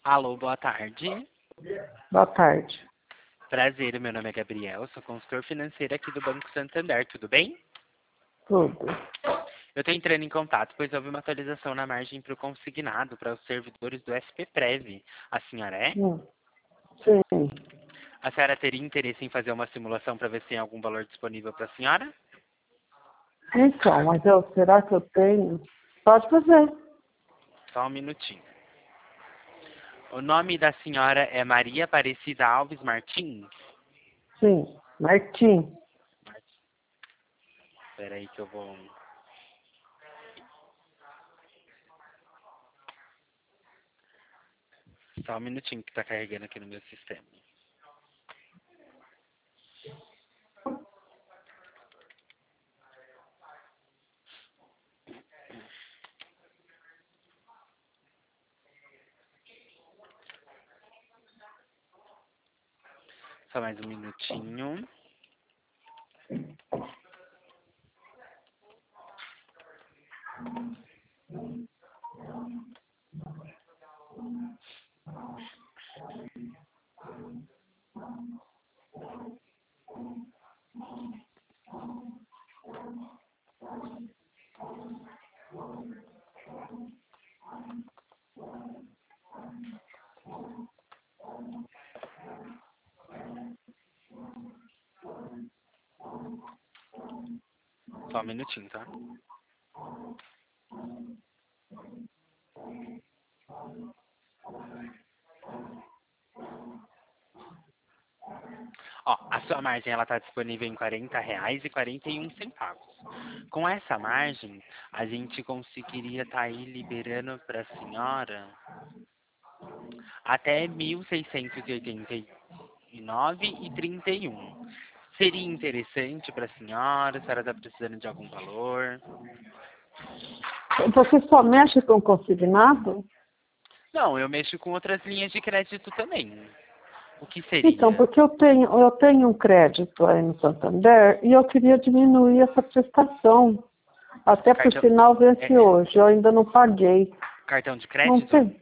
Alô, boa tarde. Boa tarde. Prazer, meu nome é Gabriel, sou consultor financeiro aqui do Banco Santander, tudo bem? Tudo. Eu estou entrando em contato, pois houve uma atualização na margem para o consignado para os servidores do SPPrev. A senhora é? Sim. A senhora teria interesse em fazer uma simulação para ver se tem algum valor disponível para a senhora? Então, mas será que eu tenho? Pode fazer. Só um minutinho. O nome da senhora é Maria Aparecida Alves Martins? Sim. Martim. Espera aí que eu vou... Só um minutinho que está carregando aqui no meu sistema. Só mais um minutinho. Só um minutinho, tá? Ó, a sua margem ela está disponível em R$ 40,41. Com essa margem, a gente conseguiria estar aí liberando para a senhora até 1.689,31. Seria interessante para a senhora? A senhora está precisando de algum valor? Você só mexe com consignado? Não, eu mexo com outras linhas de crédito também. O que Então, seria? porque eu tenho um crédito aí no Santander e eu queria diminuir essa prestação. Até por Cartão, sinal vence é, hoje, eu ainda não paguei. cartão de Não crédito? tem.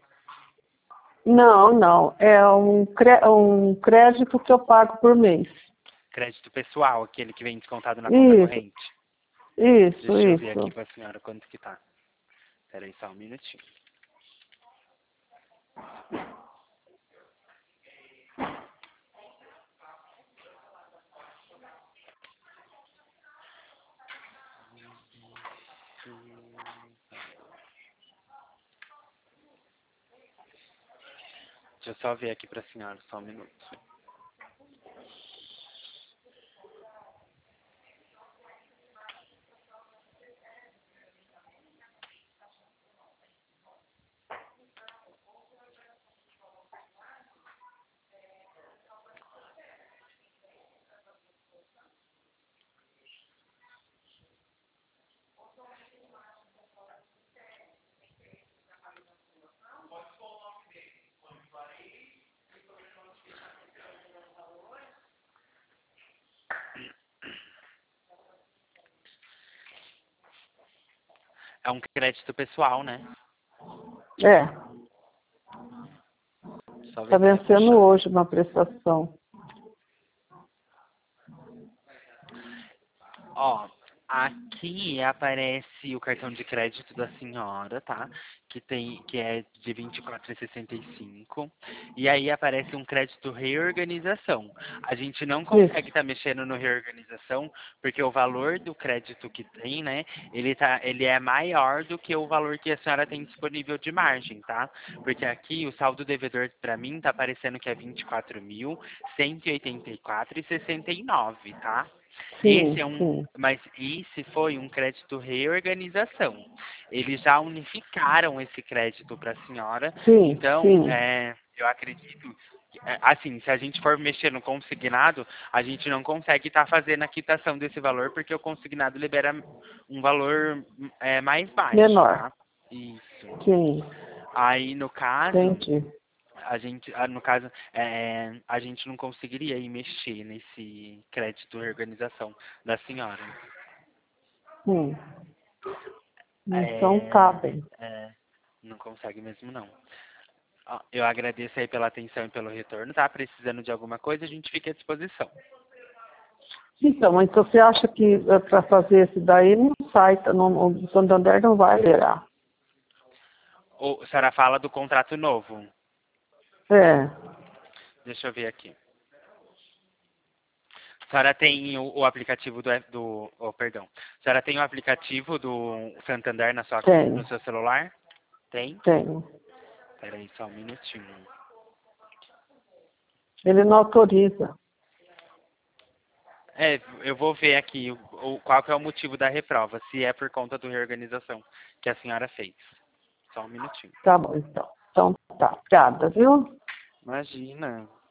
Não. É um crédito que eu pago por mês. Crédito pessoal, aquele que vem descontado na conta Isso, corrente. isso, Deixa eu ver aqui isso. para a senhora quanto que tá. Espera aí só um minutinho. Deixa eu só ver aqui para a senhora, só um minuto. É um crédito pessoal, né? É, Só está ver se vai vencendo fechar. hoje uma prestação. Ó, aqui aparece o cartão de crédito da senhora, tá? Que é de 24,65. E aí aparece um crédito reorganização. A gente não consegue Isso. estar mexendo no reorganização porque o valor do crédito que tem, né? Ele é maior do que o valor que a senhora tem disponível de margem, tá? Porque aqui o saldo devedor para mim tá aparecendo que é 24.184,69, tá? Sim, sim. Mas esse foi um crédito reorganização. Eles já unificaram esse crédito para a senhora. Sim, Então, sim. eu acredito, assim, se a gente for mexer no consignado, a gente não consegue estar fazendo a quitação desse valor porque o consignado libera um valor mais baixo, Menor. tá? Isso. Sim, Aí, no caso, entendi. no caso, a gente não conseguiria ir mexer nesse crédito reorganização da senhora. Hum. Então, tá É, bem. não consegue mesmo não. Ó, eu agradeço aí pela atenção e pelo retorno, tá? Precisando de alguma coisa, a gente fica à disposição. Então você acha que para fazer esse daí não sai, o Santander não vai liberar? A senhora fala do contrato novo. É, Deixa eu ver aqui. A senhora tem o aplicativo perdão. A senhora tem o aplicativo do Santander tem, no seu celular? Tem? tem. Peraí, só um minutinho. Ele não autoriza. É, eu vou ver aqui qual que é o motivo da reprova, se é por conta da reorganização que a senhora fez. Só um minutinho. Tá bom, então. Então tá, obrigada, viu? Imagina.